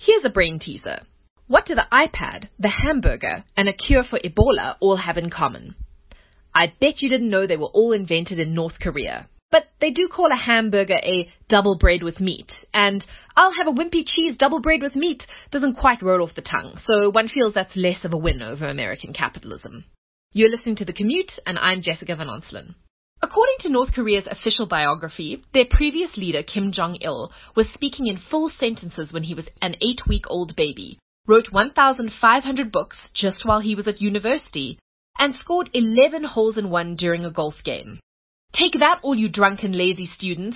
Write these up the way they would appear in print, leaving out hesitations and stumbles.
Here's a brain teaser. What do the iPad, the hamburger, and a cure for Ebola all have in common? I bet you didn't know they were all invented in North Korea. But they do call a hamburger a double bread with meat, and I'll have a wimpy cheese double bread with meat doesn't quite roll off the tongue, so one feels that's less of a win over American capitalism. You're listening to The Commute, and I'm Jessica Van Onselen. According to North Korea's official biography, their previous leader, Kim Jong-il, was speaking in full sentences when he was an 8-week-old baby, wrote 1,500 books just while he was at university, and scored 11 holes-in-one during a golf game. Take that, all you drunken, lazy students.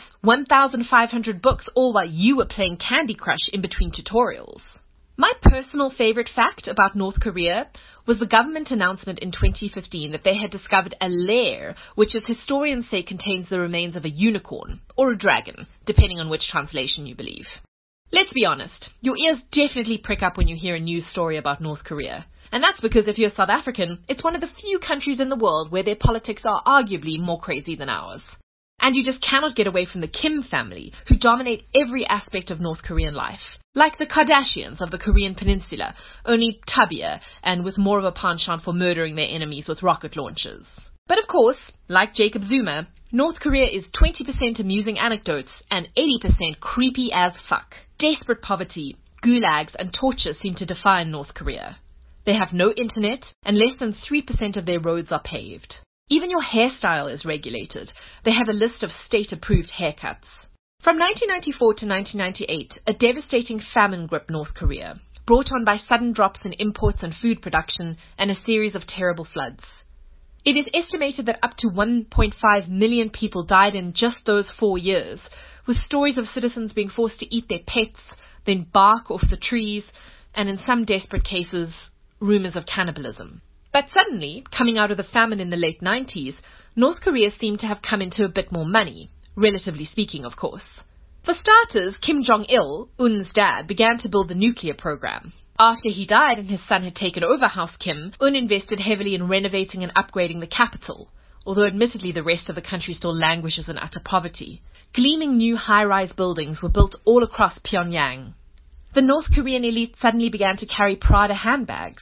1,500 books, all while you were playing Candy Crush in between tutorials. My personal favorite fact about North Korea was the government announcement in 2015 that they had discovered a lair, which as historians say contains the remains of a unicorn, or a dragon, depending on which translation you believe. Let's be honest, your ears definitely prick up when you hear a news story about North Korea. And that's because if you're South African, it's one of the few countries in the world where their politics are arguably more crazy than ours. And you just cannot get away from the Kim family, who dominate every aspect of North Korean life. Like the Kardashians of the Korean peninsula, only tubbier and with more of a penchant for murdering their enemies with rocket launchers. But of course, like Jacob Zuma, North Korea is 20% amusing anecdotes and 80% creepy as fuck. Desperate poverty, gulags and torture seem to define North Korea. They have no internet, and less than 3% of their roads are paved. Even your hairstyle is regulated. They have a list of state-approved haircuts. From 1994 to 1998, a devastating famine gripped North Korea, brought on by sudden drops in imports and food production and a series of terrible floods. It is estimated that up to 1.5 million people died in just those 4 years, with stories of citizens being forced to eat their pets, then bark off the trees, and in some desperate cases, rumors of cannibalism. But suddenly, coming out of the famine in the late 90s, North Korea seemed to have come into a bit more money, relatively speaking, of course. For starters, Kim Jong-il, Un's dad, began to build the nuclear program. After he died and his son had taken over House Kim, Un invested heavily in renovating and upgrading the capital, although admittedly the rest of the country still languishes in utter poverty. Gleaming new high-rise buildings were built all across Pyongyang. The North Korean elite suddenly began to carry Prada handbags.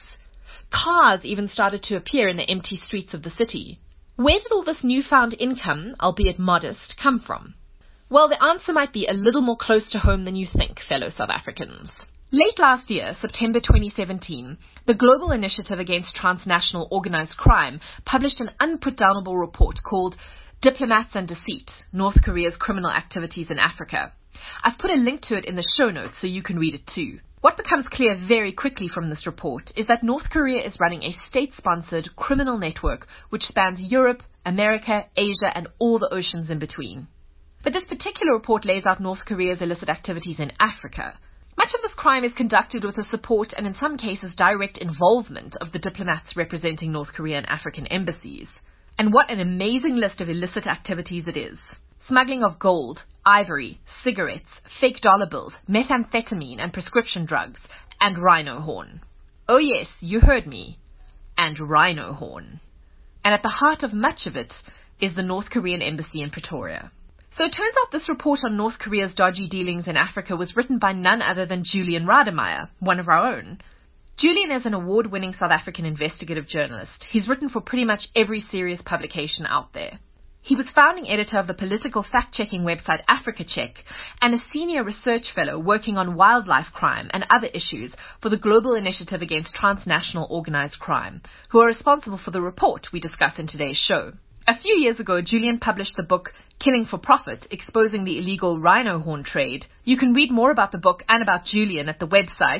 Cars even started to appear in the empty streets of the city. Where did all this newfound income, albeit modest, come from? Well, the answer might be a little more close to home than you think, fellow South Africans. Late last year, September 2017, the Global Initiative Against Transnational Organized Crime published an unputdownable report called Diplomats and Deceit, North Korea's Criminal Activities in Africa. I've put a link to it in the show notes so you can read it too. What becomes clear very quickly from this report is that North Korea is running a state-sponsored criminal network which spans Europe, America, Asia, and all the oceans in between. But this particular report lays out North Korea's illicit activities in Africa. Much of this crime is conducted with the support and in some cases direct involvement of the diplomats representing North Korean African embassies. And what an amazing list of illicit activities it is. Smuggling of gold, ivory, cigarettes, fake dollar bills, methamphetamine and prescription drugs, and rhino horn. Oh yes, you heard me. And rhino horn. And at the heart of much of it is the North Korean embassy in Pretoria. So it turns out this report on North Korea's dodgy dealings in Africa was written by none other than Julian Rademeyer, one of our own. Julian is an award-winning South African investigative journalist. He's written for pretty much every serious publication out there. He was founding editor of the political fact-checking website Africa Check and a senior research fellow working on wildlife crime and other issues for the Global Initiative Against Transnational Organized Crime, who are responsible for the report we discuss in today's show. A few years ago, Julian published the book Killing for Profit, Exposing the Illegal Rhino Horn Trade. You can read more about the book and about Julian at the website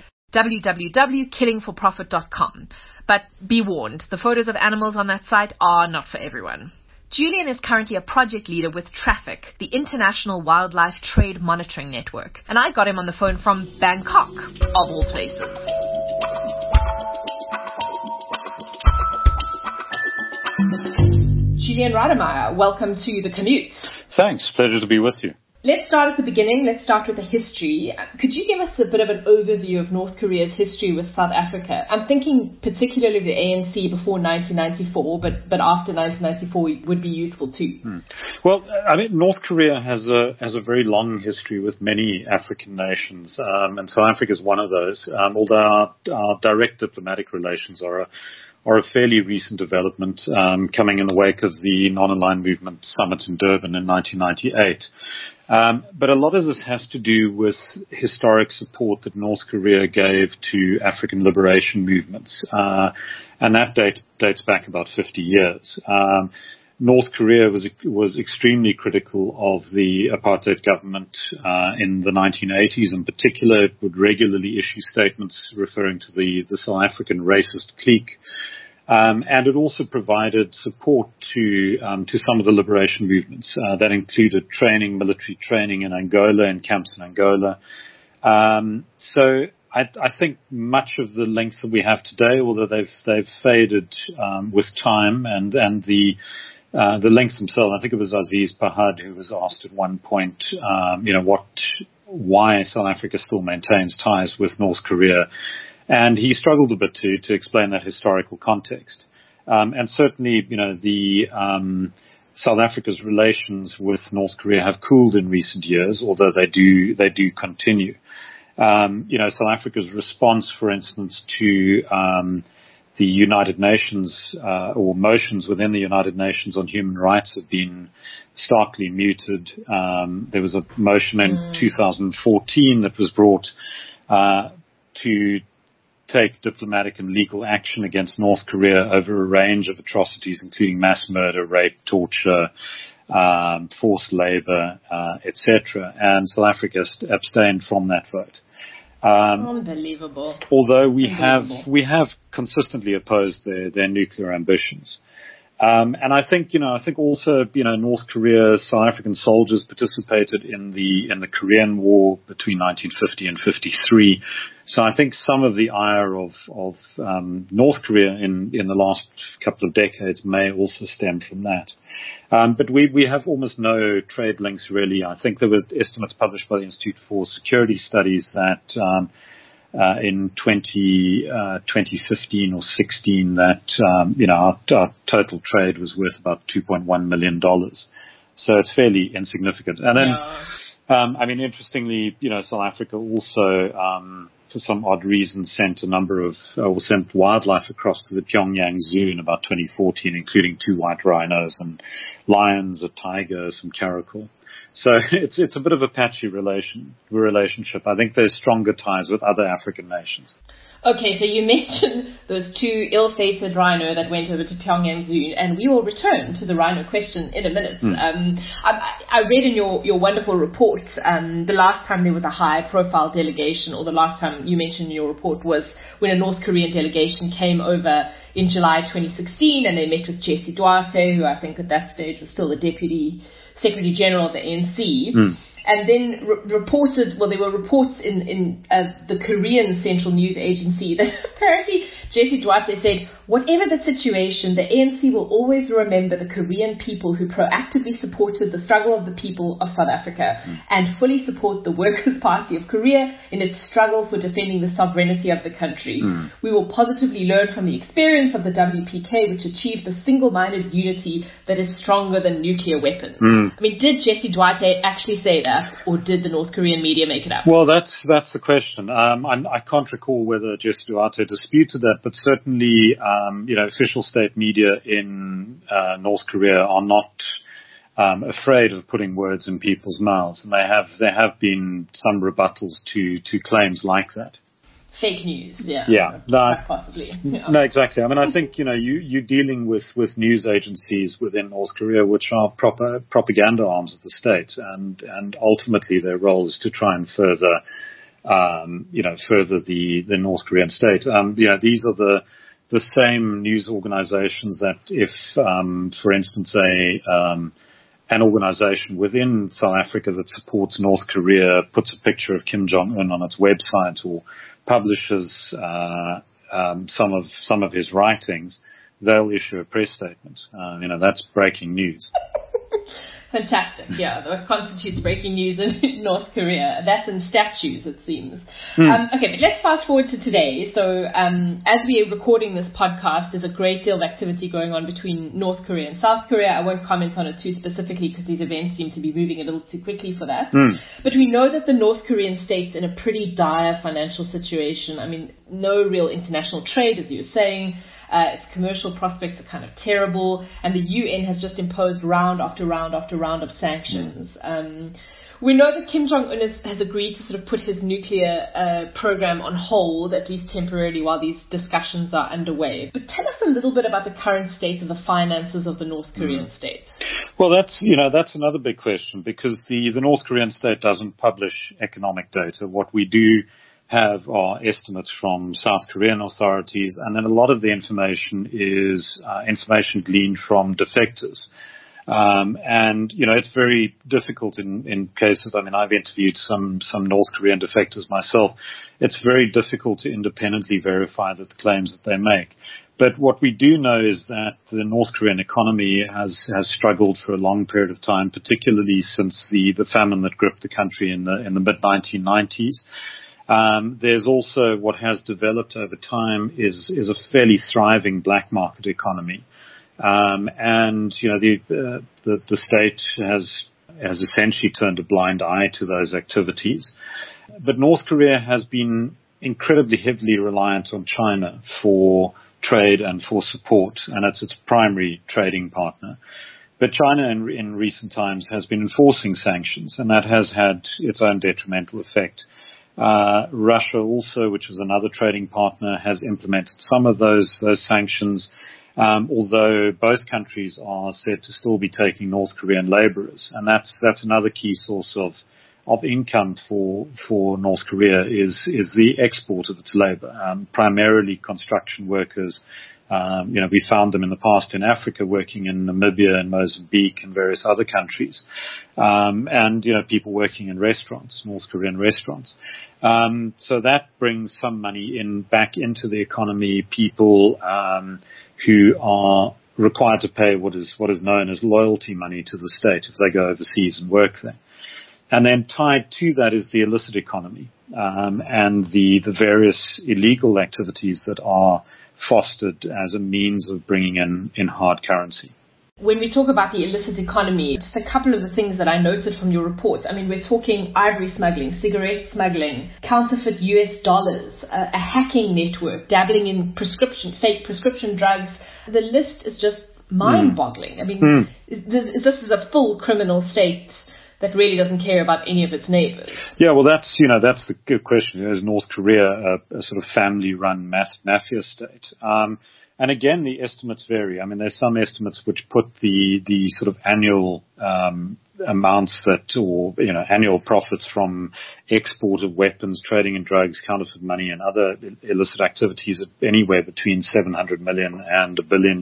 www.killingforprofit.com. But be warned, the photos of animals on that site are not for everyone. Julian is currently a project leader with Traffic, the International Wildlife Trade Monitoring Network, and I got him on the phone from Bangkok, of all places. Julian Rademeyer, welcome to The Commute. Thanks, pleasure to be with you. Let's start at the beginning. Let's start with the history. Could you give us a bit of an overview of North Korea's history with South Africa? I'm thinking particularly of the ANC before 1994, but after 1994 would be useful too. Well, I mean, North Korea has a very long history with many African nations, and South Africa is one of those. Although our direct diplomatic relations are a fairly recent development, coming in the wake of the Non-Aligned Movement Summit in Durban in 1998. But a lot of this has to do with historic support that North Korea gave to African liberation movements, and that dates back about 50 years. North Korea was extremely critical of the apartheid government in the 1980s. In particular, it would regularly issue statements referring to the South African racist clique. And it also provided support to some of the liberation movements. That included military training in Angola, in camps in Angola. So I think much of the links that we have today, although they've faded with time, and the links themselves. I think it was Aziz Pahad who was asked at one point, why South Africa still maintains ties with North Korea. And he struggled a bit to explain that historical context. And certainly, South Africa's relations with North Korea have cooled in recent years, although they do continue. South Africa's response, for instance, to the United Nations or motions within the United Nations on human rights have been starkly muted. There was a motion in 2014 that was brought to take diplomatic and legal action against North Korea over a range of atrocities, including mass murder, rape, torture, forced labor, etc. And South Africa abstained from that vote. Unbelievable. Although we have consistently opposed their nuclear ambitions. And I think also, North Korea, South African soldiers participated in the Korean War between 1950 and 53. So I think some of the ire of North Korea in the last couple of decades may also stem from that. But we have almost no trade links really. I think there were estimates published by the Institute for Security Studies that in 2015 or 16 that, our total trade was worth about $2.1 million. So it's fairly insignificant. And then, interestingly, South Africa also, for some odd reason, sent wildlife across to the Pyongyang Zoo in about 2014, including 2 white rhinos and lions, a tiger, some caracal. So it's a bit of a patchy relationship. I think there's stronger ties with other African nations. Okay, so you mentioned those 2 ill-fated rhino that went over to Pyongyang Zoo, and we will return to the rhino question in a minute. I read in your wonderful report, the last time there was a high-profile delegation, or the last time you mentioned in your report, was when a North Korean delegation came over in July 2016, and they met with Jesse Duarte, who I think at that stage was still the Deputy Secretary General of the ANC. And then there were reports in the Korean Central News Agency that apparently Jesse Duarte said, whatever the situation, the ANC will always remember the Korean people who proactively supported the struggle of the people of South Africa and fully support the Workers' Party of Korea in its struggle for defending the sovereignty of the country. We will positively learn from the experience of the WPK, which achieved the single-minded unity that is stronger than nuclear weapons. I mean, did Jesse Duarte actually say that? Or did the North Korean media make it up? Well, that's the question. I can't recall whether Jesse Duarte disputed that, but certainly, official state media in North Korea are not afraid of putting words in people's mouths, and there have been some rebuttals to claims like that. Fake news, possibly. No, exactly. I mean, I think, you're dealing with news agencies within North Korea, which are proper propaganda arms of the state, and ultimately their role is to try and further the North Korean state. These are the same news organizations that if, for instance, an organization within South Africa that supports North Korea puts a picture of Kim Jong-un on its website or publishes some of his writings, they'll issue a press statement. That's breaking news. Fantastic, yeah. What constitutes breaking news in North Korea? That's in statues, it seems. Okay, but let's fast forward to today. So as we are recording this podcast, there's a great deal of activity going on between North Korea and South Korea. I won't comment on it too specifically because these events seem to be moving a little too quickly for that. But we know that the North Korean state's in a pretty dire financial situation. I mean, no real international trade, as you were saying. Its commercial prospects are kind of terrible, and the UN has just imposed round after round after round of sanctions. We know that Kim Jong-un has agreed to sort of put his nuclear program on hold, at least temporarily, while these discussions are underway. But tell us a little bit about the current state of the finances of the North Korean state. Well, that's another big question, because the North Korean state doesn't publish economic data. What we do have are estimates from South Korean authorities, and then a lot of the information is information gleaned from defectors. And, it's very difficult in cases. I mean, I've interviewed some North Korean defectors myself. It's very difficult to independently verify the claims that they make. But what we do know is that the North Korean economy has struggled for a long period of time, particularly since the famine that gripped the country in the mid-1990s. There's also what has developed over time is a fairly thriving black market economy. And the state has essentially turned a blind eye to those activities. But North Korea has been incredibly heavily reliant on China for trade and for support, and it's its primary trading partner. But China in recent times has been enforcing sanctions, and that has had its own detrimental effect. Russia also, which was another trading partner, has implemented some of those sanctions, although both countries are said to still be taking North Korean laborers. And that's another key source of income for North Korea is the export of its labor, primarily construction workers. We found them in the past in Africa working in Namibia and Mozambique and various other countries. And people working in restaurants, North Korean restaurants. So that brings some money back into the economy. People, who are required to pay what is known as loyalty money to the state if they go overseas and work there. And then tied to that is the illicit economy, and the various illegal activities that are fostered as a means of bringing in hard currency. When we talk about the illicit economy, just a couple of the things that I noted from your reports. I mean, we're talking ivory smuggling, cigarette smuggling, counterfeit US dollars, a hacking network, dabbling in fake prescription drugs. The list is just mind-boggling. I mean, this is a full criminal state that really doesn't care about any of its neighbors. Yeah, well, that's the good question. Is North Korea a sort of family-run mafia state? And again, the estimates vary. I mean, there's some estimates which put the sort of annual amounts annual profits from export of weapons, trading in drugs, counterfeit money, and other illicit activities at anywhere between 700 million and $1 billion.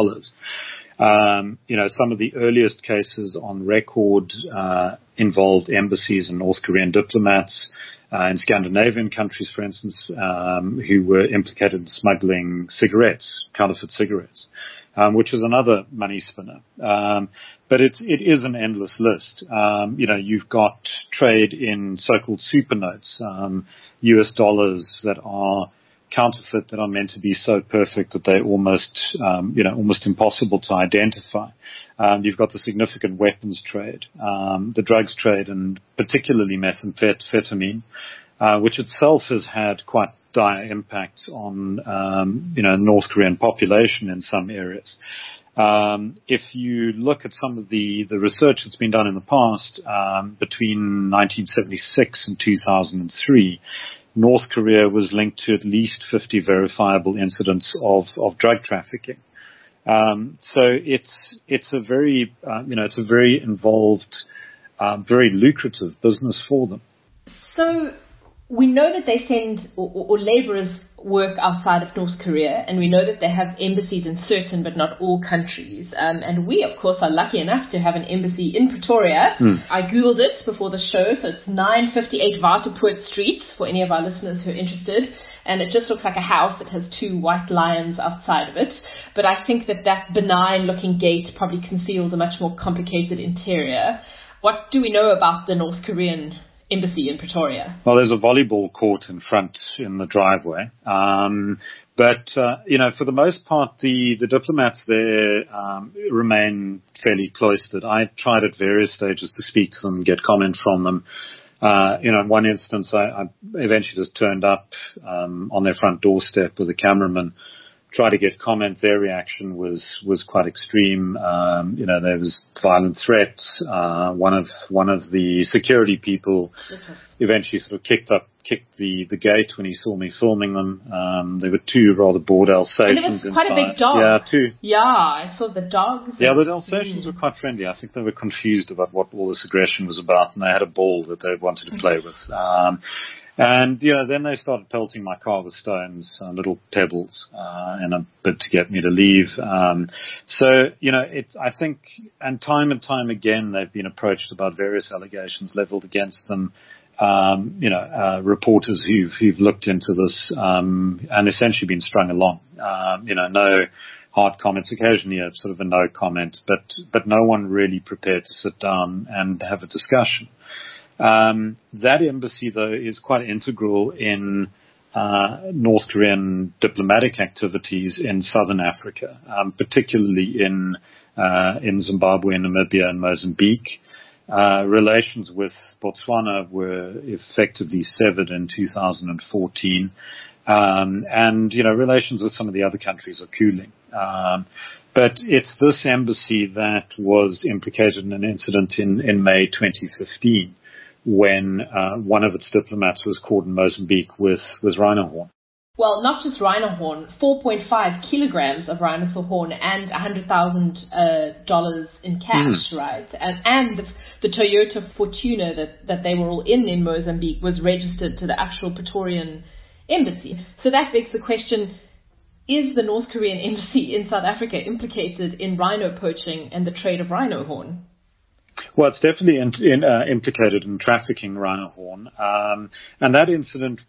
Some of the earliest cases on record involved embassies and North Korean diplomats in Scandinavian countries, for instance, who were implicated in smuggling counterfeit cigarettes, which is another money spinner. But it is an endless list. You've got trade in so-called super notes, US dollars that are counterfeit, that are meant to be so perfect that they're almost impossible to identify. You've got the significant weapons trade, the drugs trade, and particularly methamphetamine, which itself has had quite dire impacts on, the North Korean population in some areas. If you look at some of the research that's been done in the past, between 1976 and 2003, North Korea was linked to at least 50 verifiable incidents of drug trafficking. So it's a very involved, very lucrative business for them. So we know that they send, or laborers work outside of North Korea, and we know that they have embassies in certain but not all countries. And we, of course, are lucky enough to have an embassy in Pretoria. I Googled it before the show, so it's 958 Waterpoort Street for any of our listeners who are interested. And it just looks like a house. It has 2 white lions outside of it. But I think that benign-looking gate probably conceals a much more complicated interior. What do we know about the North Korean embassy in Pretoria? Well, there's a volleyball court in front in the driveway. But for the most part, the diplomats there remain fairly cloistered. I tried at various stages to speak to them, get comment from them. In one instance, I eventually just turned up on their front doorstep with a cameraman, tried to get comment. Their reaction was quite extreme. There was violent threats. One of the security people eventually sort of kicked the gate when he saw me filming them. There were 2 rather bored Alsatians inside. Quite a big dog. Yeah, 2. Yeah, I saw the dogs. Yeah, the Alsatians were quite friendly. I think they were confused about what all this aggression was about, and they had a ball that they wanted to play with. And then they started pelting my car with stones, little pebbles, in a bid to get me to leave. I think, and time again, they've been approached about various allegations leveled against them. Reporters who've looked into this, and essentially been strung along. No hard comments, occasionally a sort of a no comment, but no one really prepared to sit down and have a discussion. That embassy, though, is quite integral in North Korean diplomatic activities in southern Africa, particularly in Zimbabwe, Namibia, and Mozambique. Relations with Botswana were effectively severed in 2014. Relations with some of the other countries are cooling. But it's this embassy that was implicated in an incident in May 2015. When one of its diplomats was caught in Mozambique with rhino horn. Well, not just rhino horn, 4.5 kilograms of rhino horn and $100,000 in cash, right? And the Toyota Fortuner that they were all in Mozambique was registered to the actual Praetorian embassy. So that begs the question, is the North Korean embassy in South Africa implicated in rhino poaching and the trade of rhino horn? Well, it's definitely implicated in trafficking rhino horn. And that incident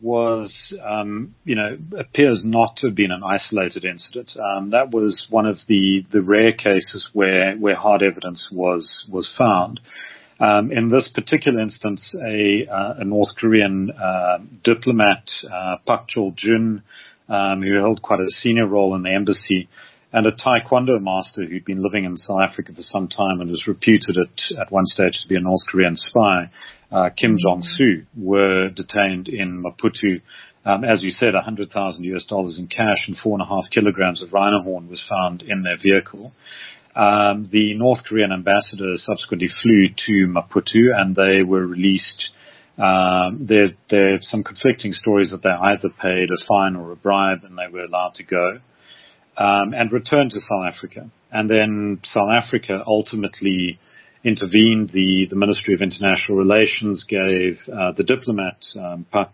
appears not to have been an isolated incident. That was one of the rare cases where hard evidence was found. In this particular instance, a North Korean diplomat, Pak Chol-jun, who held quite a senior role in the embassy, and a taekwondo master who'd been living in South Africa for some time and was reputed at one stage to be a North Korean spy, Kim Jong-soo, were detained in Maputo. As you said, $100,000 in cash and 4.5 kilograms of rhino horn was found in their vehicle. The North Korean ambassador subsequently flew to Maputo and they were released. There are some conflicting stories that they either paid a fine or a bribe and they were allowed to go. And returned to South Africa. And then South Africa ultimately intervened. The Ministry of International Relations gave the diplomat, Pak,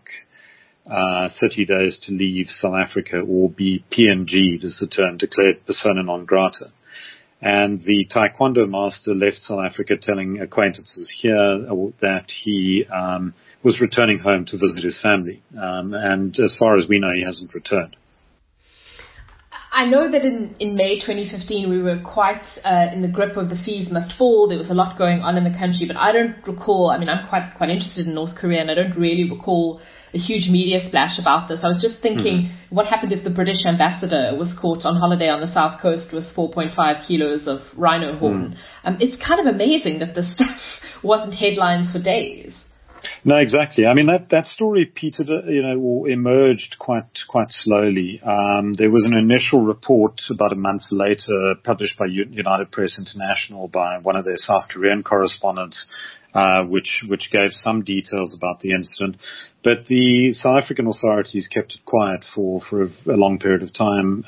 30 days to leave South Africa or be PNG'd, is the term, declared persona non grata. And the taekwondo master left South Africa telling acquaintances here that he was returning home to visit his family. And as far as we know, he hasn't returned. I know that in May 2015 we were quite in the grip of the fees must fall. There was a lot going on in the country, but I don't recall, I'm quite interested in North Korea and I don't really recall a huge media splash about this. I was just thinking, what happened if the British ambassador was caught on holiday on the south coast with 4.5 kilos of rhino horn? It's kind of amazing that this stuff wasn't headlines for days. No, exactly. I mean, that story petered, or emerged quite slowly. There was an initial report about a month later published by United Press International by one of their South Korean correspondents, which gave some details about the incident. But the South African authorities kept it quiet for a long period of time.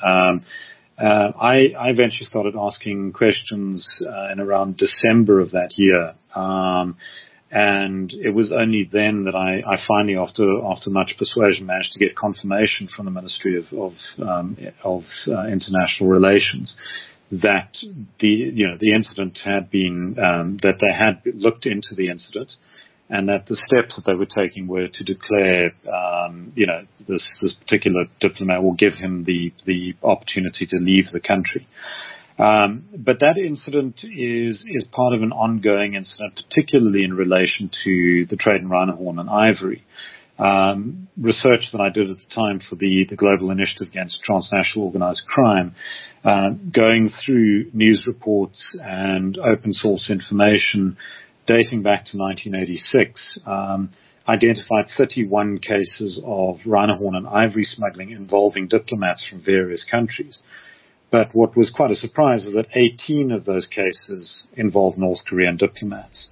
I eventually started asking questions in around December of that year. And it was only then that I finally, after much persuasion, managed to get confirmation from the Ministry of International Relations that the incident had been that they had looked into the incident, and that the steps that they were taking were to declare this particular diplomat, or give him the opportunity to leave the country. But that incident is part of an ongoing incident, particularly in relation to the trade in rhino horn and ivory. Research that I did at the time for the Global Initiative Against Transnational Organized Crime, going through news reports and open source information dating back to 1986, identified 31 cases of rhino horn and ivory smuggling involving diplomats from various countries. But what was quite a surprise is that 18 of those cases involved North Korean diplomats.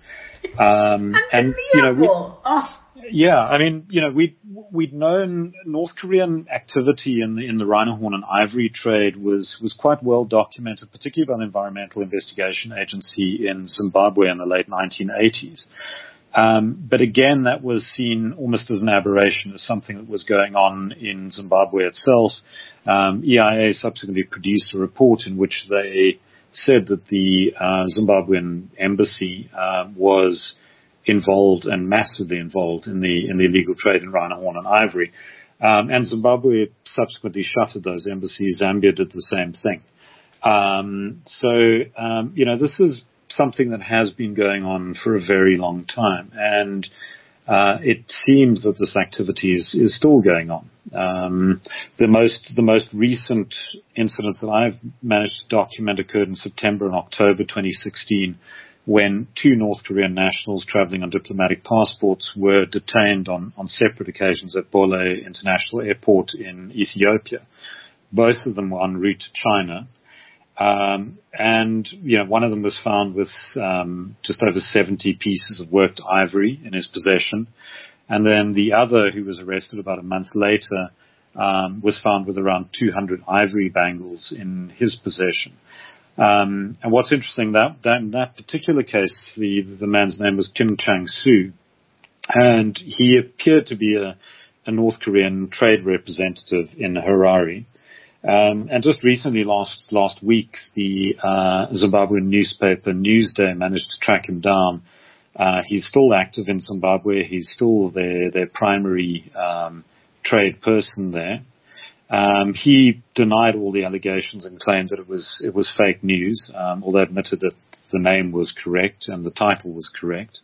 We'd known North Korean activity in the rhino horn and ivory trade was quite well documented, particularly by the Environmental Investigation Agency in Zimbabwe in the late 1980s. But again, that was seen almost as an aberration, as something that was going on in Zimbabwe itself. EIA subsequently produced a report in which they said that the Zimbabwean embassy was involved, and massively involved, in the illegal trade in rhino horn and ivory. And Zimbabwe subsequently shuttered those embassies. Zambia did the same thing. This is something that has been going on for a very long time, and it seems that this activity is still going on. The most recent incidents that I've managed to document occurred in September and October 2016, when 2 North Korean nationals traveling on diplomatic passports were detained on separate occasions at Bole International Airport in Ethiopia. Both of them were en route to China. One of them was found with just over 70 pieces of worked ivory in his possession. And then the other, who was arrested about a month later, was found with around 200 ivory bangles in his possession. And what's interesting, that in that particular case, the man's name was Kim Chang-soo, and he appeared to be a North Korean trade representative in Harare. And just recently, last week, the Zimbabwean newspaper Newsday managed to track him down. He's still active in Zimbabwe. He's still their primary trade person there. He denied all the allegations and claimed that it was fake news, although admitted that the name was correct and the title was correct.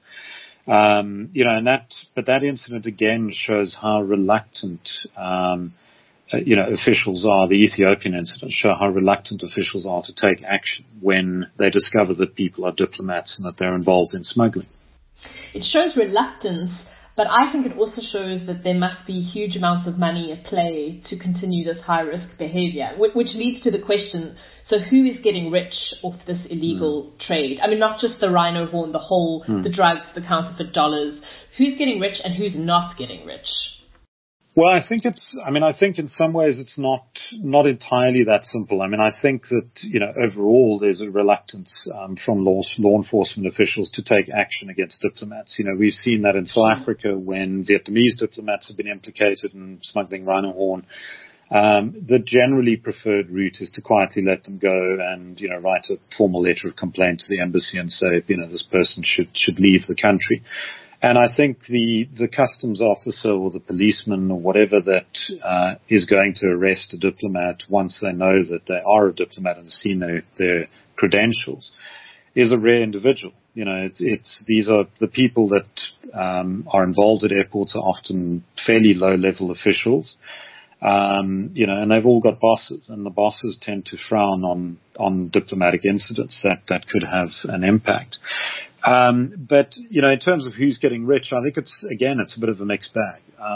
But that incident again shows how reluctant officials are. The Ethiopian incident show how reluctant officials are to take action when they discover that people are diplomats and that they're involved in smuggling. It shows reluctance, but I think it also shows that there must be huge amounts of money at play to continue this high-risk behavior, which leads to the question, so who is getting rich off this illegal trade? I mean, not just the rhino horn, the drugs, the counterfeit dollars. Who's getting rich and who's not getting rich? Well, I think in some ways it's not entirely that simple. I mean, I think that, overall there's a reluctance from law enforcement officials to take action against diplomats. We've seen that in South Africa when Vietnamese diplomats have been implicated in smuggling rhino horn. The generally preferred route is to quietly let them go and, write a formal letter of complaint to the embassy and say, this person should leave the country. And I think the customs officer or the policeman or whatever that is going to arrest a diplomat once they know that they are a diplomat and have seen their credentials is a rare individual. These are the people that are involved at airports are often fairly low-level officials. And they've all got bosses, and the bosses tend to frown on diplomatic incidents that could have an impact. But in terms of who's getting rich, I think it's a bit of a mixed bag.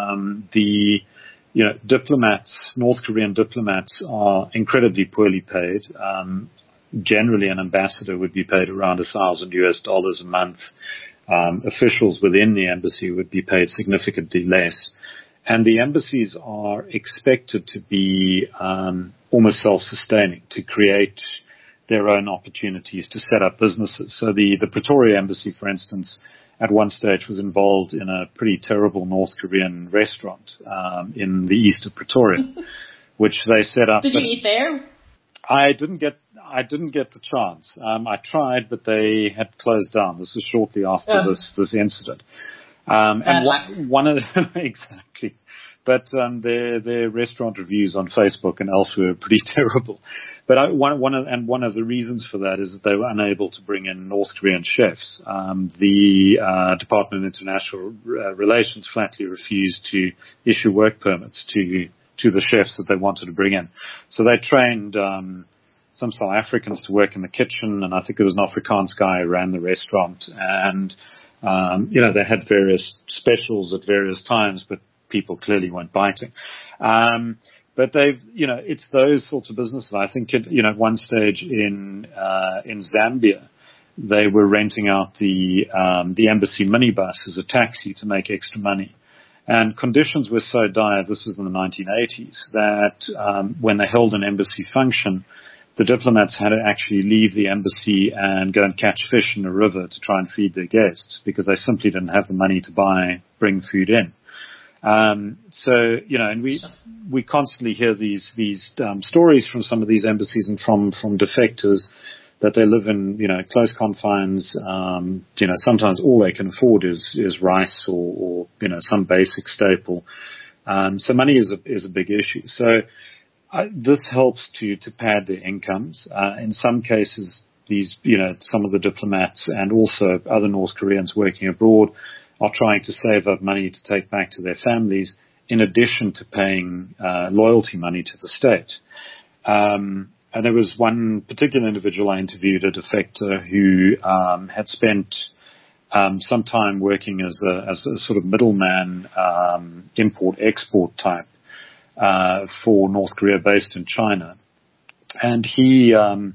North Korean diplomats are incredibly poorly paid. Generally, an ambassador would be paid around $1,000 a month. Officials within the embassy would be paid significantly less. And the embassies are expected to be almost self-sustaining, to create their own opportunities to set up businesses. So the Pretoria embassy, for instance, at one stage was involved in a pretty terrible North Korean restaurant in the east of Pretoria, which they set up. Did you eat there? I didn't get the chance. I tried, but they had closed down. This was shortly after this incident. And one of the, exactly. But their restaurant reviews on Facebook and elsewhere are pretty terrible. But one of the reasons for that is that they were unable to bring in North Korean chefs. The Department of International Relations flatly refused to issue work permits to the chefs that they wanted to bring in. So they trained some South Africans to work in the kitchen, and I think there was an Afrikaans guy who ran the restaurant. And they had various specials at various times, but people clearly weren't biting. But it's those sorts of businesses. I think, at one stage in Zambia, they were renting out the embassy minibus as a taxi to make extra money. And conditions were so dire, this was in the 1980s, that when they held an embassy function, the diplomats had to actually leave the embassy and go and catch fish in the river to try and feed their guests because they simply didn't have the money to bring food in. And we constantly hear these stories from some of these embassies and from defectors that they live in, close confines. Sometimes all they can afford is rice or some basic staple. So money is a big issue. So this helps to pad their incomes. In some cases, some of the diplomats and also other North Koreans working abroad are trying to save up money to take back to their families, in addition to paying loyalty money to the state. And there was one particular individual I interviewed, a defector, who had spent some time working as a sort of middleman, import-export type for North Korea, based in China. And he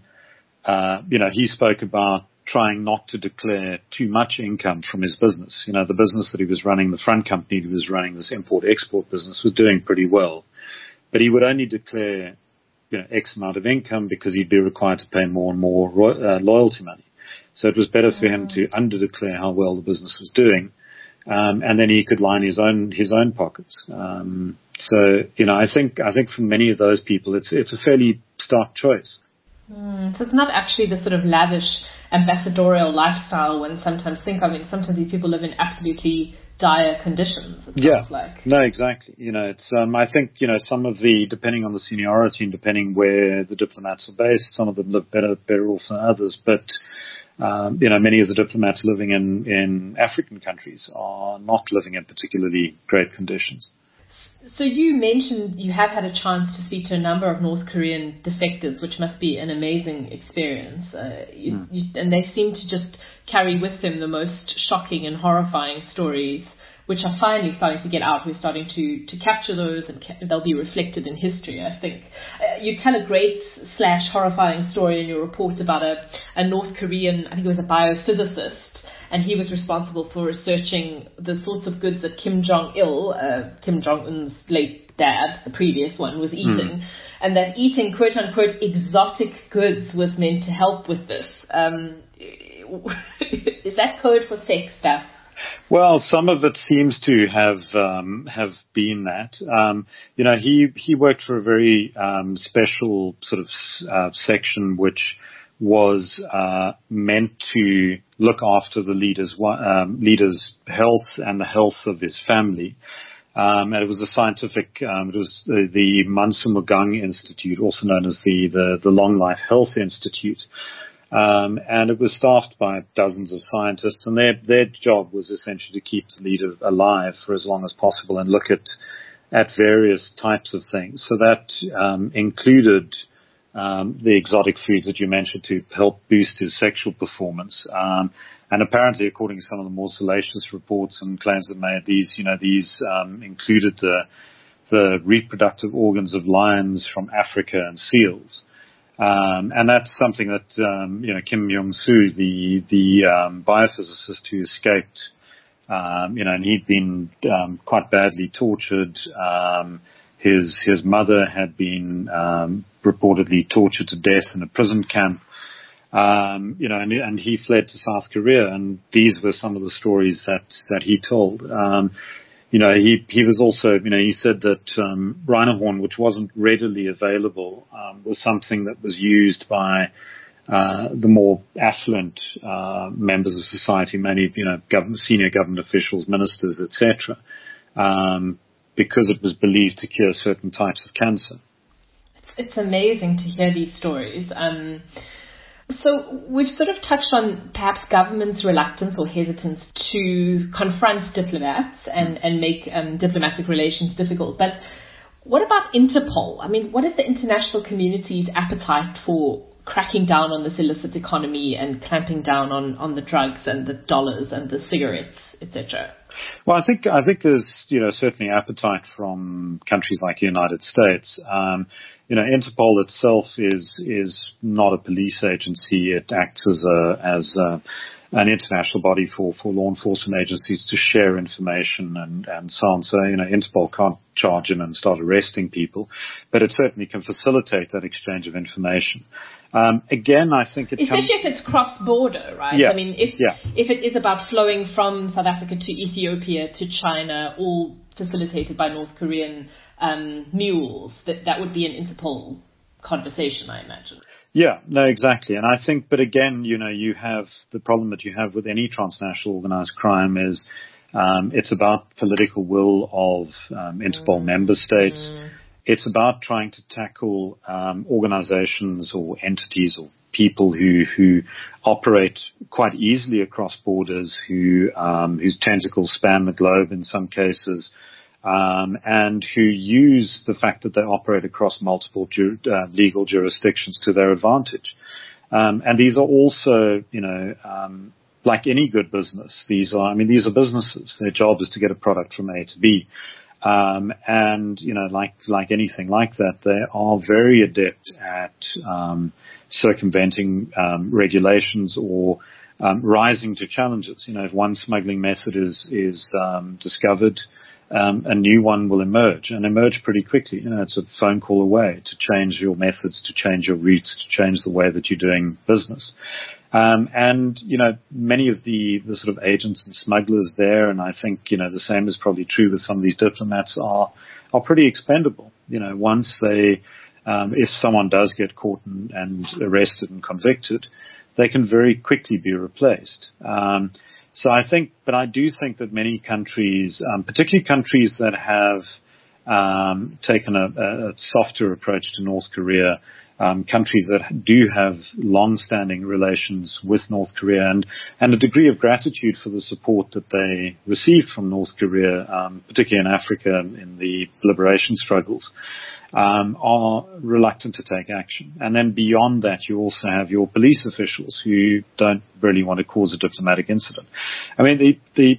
spoke about trying not to declare too much income from his business. The business that he was running, the front company he was running, this import-export business, was doing pretty well. But he would only declare, X amount of income because he'd be required to pay more and more loyalty money. So it was better for him to under-declare how well the business was doing, and then he could line his own pockets. I think for many of those people, it's a fairly stark choice. So it's not actually the sort of lavish ambassadorial lifestyle when sometimes sometimes these people live in absolutely dire conditions. No, exactly. It's, I think, some of depending on the seniority and depending where the diplomats are based, some of them live better off than others. But, many of the diplomats living in African countries are not living in particularly great conditions. So you mentioned you have had a chance to speak to a number of North Korean defectors, which must be an amazing experience. And they seem to just carry with them the most shocking and horrifying stories, which are finally starting to get out. We're starting to capture those, and they'll be reflected in history, I think. You tell a great / horrifying story in your report about a North Korean, I think it was a biophysicist, and he was responsible for researching the sorts of goods that Kim Jong-il, Kim Jong-un's late dad, the previous one, was eating. And that eating, quote-unquote, exotic goods was meant to help with this. Is that code for sex stuff? Well, some of it seems to have been that. He worked for a very special sort of section which was meant to look after the leader's health and the health of his family. And it was a scientific, it was the Mansumugang Institute, also known as the Long Life Health Institute. And it was staffed by dozens of scientists, and their job was essentially to keep the leader alive for as long as possible and look at various types of things. So that included the exotic foods that you mentioned to help boost his sexual performance. And apparently, according to some of the more salacious reports and claims that made, these included the reproductive organs of lions from Africa and seals. And that's something that, Kim Young-soo, the biophysicist who escaped, and he'd been quite badly tortured. His mother had been reportedly tortured to death in a prison camp. and he fled to South Korea, and these were some of the stories that he told. He was also, he said that Rhinohorn, which wasn't readily available, was something that was used by the more affluent members of society, many senior government officials, ministers, etc., because it was believed to cure certain types of cancer. It's amazing to hear these stories. So we've sort of touched on perhaps government's reluctance or hesitance to confront diplomats and make diplomatic relations difficult. But what about Interpol? I mean, what is the international community's appetite for cracking down on this illicit economy and clamping down on the drugs and the dollars and the cigarettes, etc.? Well, I think there's certainly appetite from countries like the United States. Interpol itself is not a police agency. It acts as an international body for law enforcement agencies to share information and so on. So, Interpol can't charge in and start arresting people, but it certainly can facilitate that exchange of information. Again, I think especially if it's cross-border, right? Yeah. I mean, if it is about flowing from South Africa to Ethiopia to China, all facilitated by North Korean mules, that would be an Interpol conversation, I imagine. Yeah, no, exactly. And I think, but again, you have the problem that you have with any transnational organized crime is it's about political will of Interpol member states. It's about trying to tackle organizations or entities or people who operate quite easily across borders, whose tentacles span the globe in some cases, and who use the fact that they operate across multiple legal jurisdictions to their advantage. And these are also, like any good business, these are businesses. Their job is to get a product from A to B. Like anything like that, they are very adept at circumventing regulations or rising to challenges. If one smuggling method is discovered, a new one will emerge pretty quickly. It's a phone call away to change your methods, to change your routes, to change the way that you're doing business. Many of the sort of agents and smugglers there, and I think, the same is probably true with some of these diplomats, are pretty expendable. Once they, if someone does get caught and arrested and convicted, they can very quickly be replaced. But I do think that many countries, particularly countries that have taken a softer approach to North Korea, countries that do have long-standing relations with North Korea and a degree of gratitude for the support that they received from North Korea, particularly in Africa in the liberation struggles, are reluctant to take action. And then beyond that, you also have your police officials who don't really want to cause a diplomatic incident. I mean,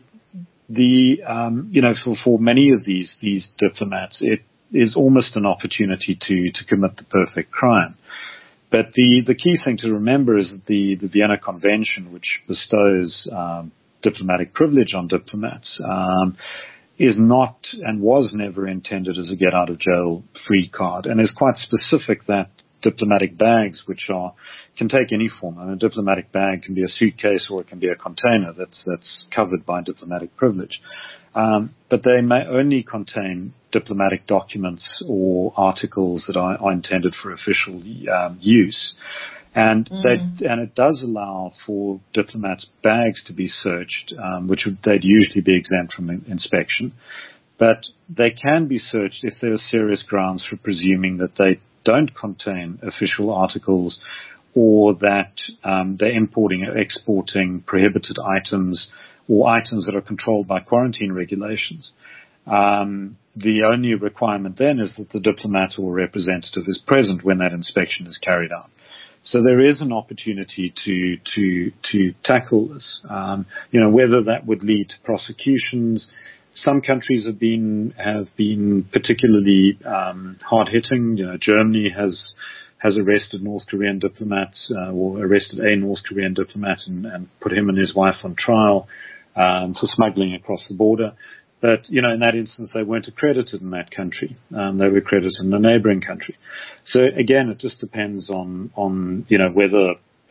for many of these diplomats, it is almost an opportunity to commit the perfect crime. But the key thing to remember is that the Vienna Convention, which bestows diplomatic privilege on diplomats, is not and was never intended as a get-out-of-jail-free card, and is quite specific that diplomatic bags, which can take any form. I mean, a diplomatic bag can be a suitcase or it can be a container that's covered by diplomatic privilege. But they may only contain diplomatic documents or articles that are intended for official use. And it does allow for diplomats' bags to be searched, which they'd usually be exempt from inspection. But they can be searched if there are serious grounds for presuming that they don't contain official articles or that they're importing or exporting prohibited items or items that are controlled by quarantine regulations. The only requirement then is that the diplomat or representative is present when that inspection is carried out. So there is an opportunity to tackle this. Whether that would lead to prosecutions. Some countries have been particularly hard hitting. Germany has arrested North Korean diplomats or arrested a North Korean diplomat and put him and his wife on trial for smuggling across the border. But, in that instance, they weren't accredited in that country. They were accredited in a neighboring country. So again, it just depends on whether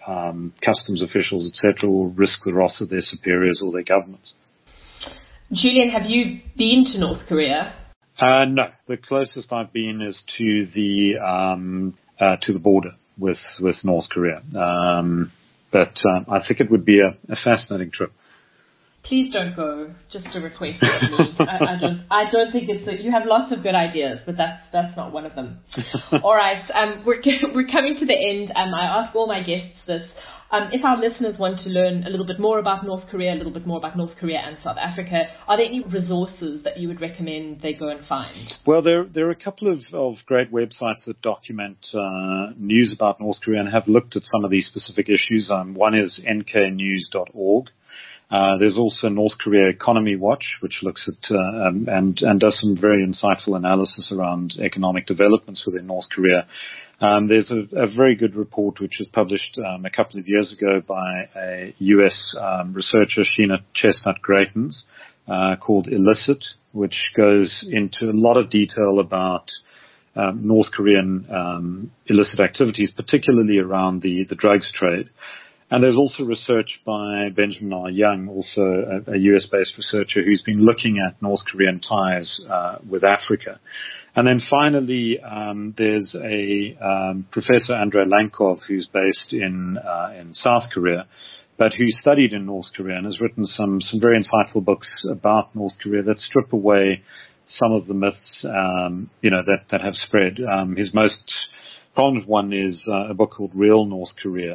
customs officials, etc., will risk the wrath of their superiors or their governments. Julian, have you been to North Korea? No, the closest I've been is to the border with North Korea. But I think it would be a fascinating trip. Please don't go. Just a request from me. I don't think you have lots of good ideas, but that's not one of them. All right. We're coming to the end. I ask all my guests this. If our listeners want to learn a little bit more about North Korea, a little bit more about North Korea and South Africa, are there any resources that you would recommend they go and find? Well, there are a couple of great websites that document news about North Korea and have looked at some of these specific issues. One is nknews.org. There's also North Korea Economy Watch, which looks at and does some very insightful analysis around economic developments within North Korea. There's a very good report which was published a couple of years ago by a U.S. researcher, Sheena Chestnut-Greitens, called Illicit, which goes into a lot of detail about North Korean illicit activities, particularly around the drugs trade. And there's also research by Benjamin R. Young, also a US-based researcher who's been looking at North Korean ties with Africa. And then finally, there's a Professor Andrei Lankov who's based in South Korea, but who studied in North Korea and has written some very insightful books about North Korea that strip away some of the myths, that have spread. His most prominent one is a book called Real North Korea.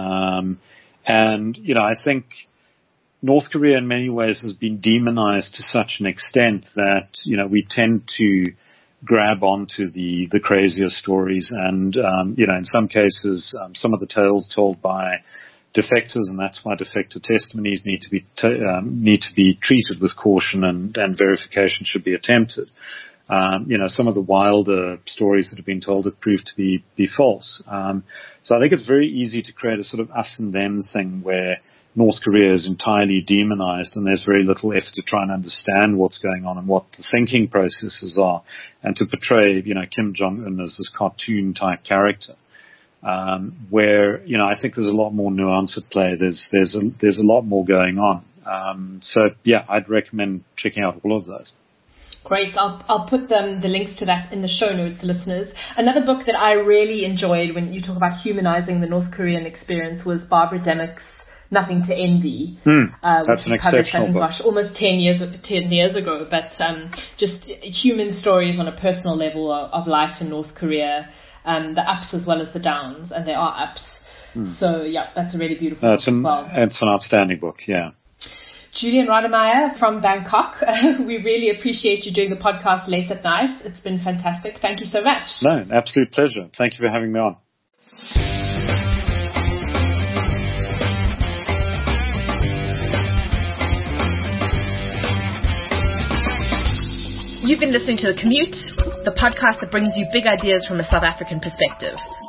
I think North Korea in many ways has been demonized to such an extent that, we tend to grab onto the craziest stories and, in some cases, some of the tales told by defectors, and that's why defector testimonies need to be treated with caution and verification should be attempted. Some of the wilder stories that have been told have proved to be false. So I think it's very easy to create a sort of us and them thing where North Korea is entirely demonized and there's very little effort to try and understand what's going on and what the thinking processes are, and to portray, Kim Jong-un as this cartoon type character. Where, I think there's a lot more nuance at play. There's a lot more going on. I'd recommend checking out all of those. Great. I'll put the links to that in the show notes, listeners. Another book that I really enjoyed when you talk about humanizing the North Korean experience was Barbara Demick's Nothing to Envy. That's an exceptional book. Almost 10 years ago, but just human stories on a personal level of life in North Korea, the ups as well as the downs, and there are ups. So, that's a really beautiful book as well. It's an outstanding book, yeah. Julian Rademeyer from Bangkok, we really appreciate you doing the podcast late at night. It's been fantastic. Thank you so much. No, absolute pleasure. Thank you for having me on. You've been listening to The Commute, the podcast that brings you big ideas from a South African perspective.